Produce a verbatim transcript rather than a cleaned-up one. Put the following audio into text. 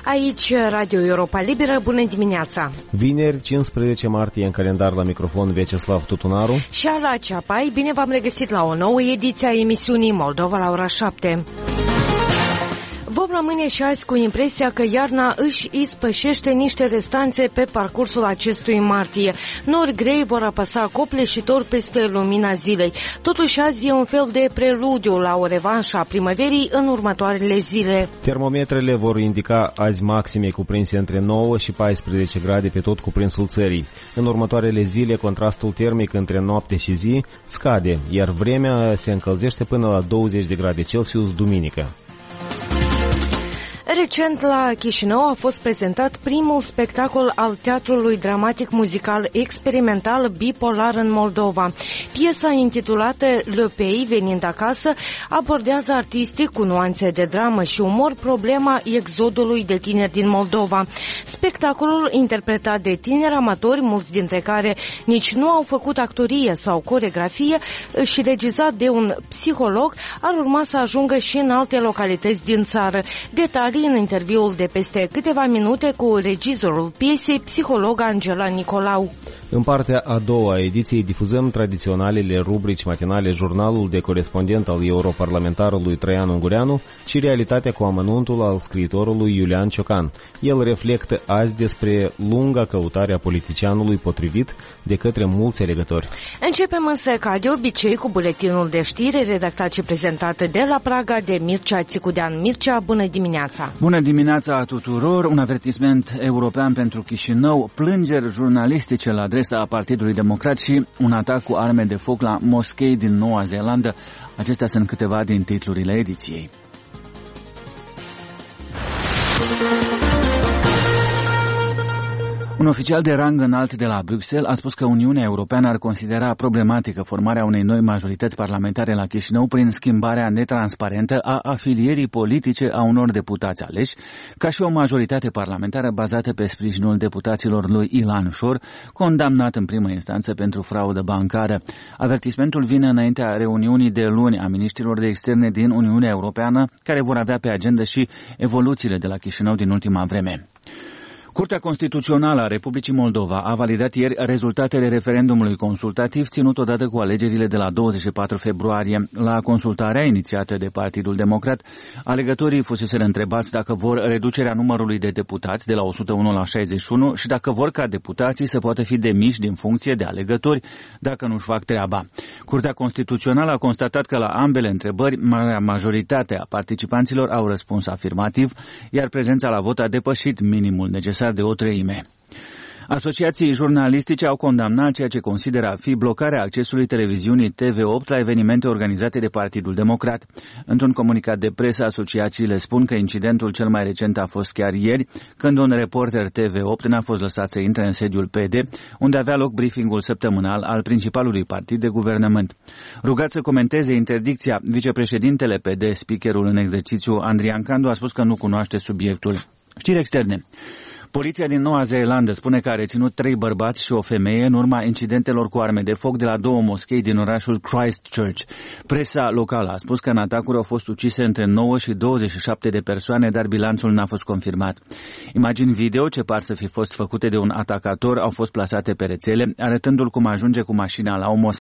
Aici Radio Europa Liberă, bună dimineața! Vineri, cincisprezece martie, în calendar, la microfon Vyacheslav Tutunaru și Ala Ceapai. Bine v-am regăsit la o nouă ediție a emisiunii Moldova la ora șapte. Vom rămâne și azi cu impresia că iarna își ispășește niște restanțe pe parcursul acestui martie. Nori grei vor apăsa copleșitor peste lumina zilei. Totuși azi e un fel de preludiu la o revanșă a primăverii în următoarele zile. Termometrele vor indica azi maxime cuprinse între nouă și paisprezece grade pe tot cuprinsul țării. În următoarele zile, contrastul termic între noapte și zi scade, iar vremea se încălzește până la douăzeci de grade Celsius duminică. Recent la Chișinău a fost prezentat primul spectacol al teatrului dramatic muzical experimental bipolar în Moldova. Piesa intitulată Le Pays, venind acasă, abordează artistic cu nuanțe de dramă și umor problema exodului de tineri din Moldova. Spectacolul, interpretat de tineri amatori, mulți dintre care nici nu au făcut actorie sau coregrafie, și regizat de un psiholog, ar urma să ajungă și în alte localități din țară. Detalii în interviul de peste câteva minute cu regizorul piesei, psiholog Angela Nicolau. În partea a doua a ediției difuzăm tradiționalele rubrici matinale, jurnalul de corespondent al europarlamentarului Traian Ungureanu și realitatea cu amănuntul al scriitorului Iulian Ciocan. El reflectă azi despre lunga căutare a politicianului potrivit de către mulți alegători. Începem însă ca de obicei cu buletinul de știri redactat și prezentat de la Praga de Mircea Țicudean. Mircea, bună dimineața! Bună dimineața tuturor! Un avertisment european pentru Chișinău, plângeri jurnalistice la adresa Partidului Democrat și un atac cu arme de foc la moschei din Noua Zeelandă. Acestea sunt câteva din titlurile ediției. Un oficial de rang înalt de la Bruxelles a spus că Uniunea Europeană ar considera problematică formarea unei noi majorități parlamentare la Chișinău prin schimbarea netransparentă a afilierii politice a unor deputați aleși, ca și o majoritate parlamentară bazată pe sprijinul deputaților lui Ilan Șor, condamnat în primă instanță pentru fraudă bancară. Avertismentul vine înaintea reuniunii de luni a miniștrilor de externe din Uniunea Europeană, care vor avea pe agenda și evoluțiile de la Chișinău din ultima vreme. Curtea Constituțională a Republicii Moldova a validat ieri rezultatele referendumului consultativ ținut odată cu alegerile de la douăzeci și patru februarie. La consultarea inițiată de Partidul Democrat, alegătorii fuseseră întrebați dacă vor reducerea numărului de deputați de la o sută unu la șaizeci și unu și dacă vor ca deputații să poată fi demiși din funcție de alegători dacă nu-și fac treaba. Curtea Constituțională a constatat că la ambele întrebări, marea majoritate a participanților au răspuns afirmativ, iar prezența la vot a depășit minimul necesar de o treime. Asociații jurnalistice au condamnat ceea ce consideră a fi blocarea accesului televiziunii T V opt la evenimente organizate de Partidul Democrat. Într-un comunicat de presă, asociațiile spun că incidentul cel mai recent a fost chiar ieri, când un reporter T V opt n-a fost lăsat să intre în sediul P D, unde avea loc briefingul săptămânal al principalului partid de guvernământ. Rugat să comenteze interdicția, vicepreședintele P D, speakerul în exercițiu Andrian Candu, a spus că nu cunoaște subiectul. Știri externe. Poliția din Noua Zeelandă spune că a reținut trei bărbați și o femeie în urma incidentelor cu arme de foc de la două moschei din orașul Christchurch. Presa locală a spus că în atacuri au fost ucise între nouă și douăzeci și șapte de persoane, dar bilanțul n-a fost confirmat. Imagini video ce par să fi fost făcute de un atacator au fost plasate pe rețele, arătându-l cum ajunge cu mașina la o